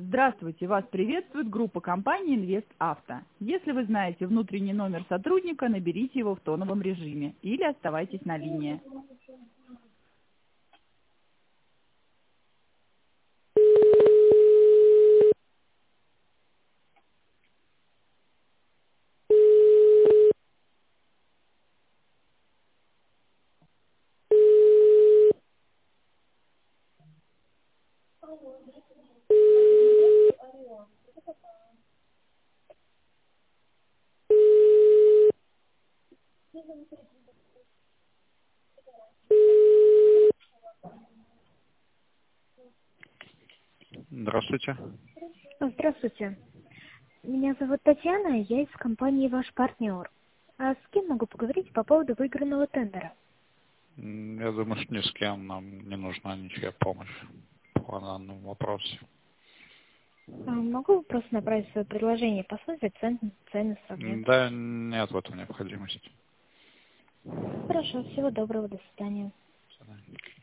Здравствуйте, вас приветствует группа компании Инвест Авто. Если вы знаете внутренний номер сотрудника, наберите его в тоновом режиме или оставайтесь на линии. Здравствуйте. Здравствуйте. Меня зовут Татьяна, я из компании «Ваш партнер». А с кем могу поговорить по поводу выигранного тендера? Я думаю, что ни с кем нам не нужна ничья помощь по данному вопросу. Могу просто направить свое предложение, посмотреть цены сравнять. Да, нет в этом необходимости. Хорошо, всего доброго, до свидания. До свидания.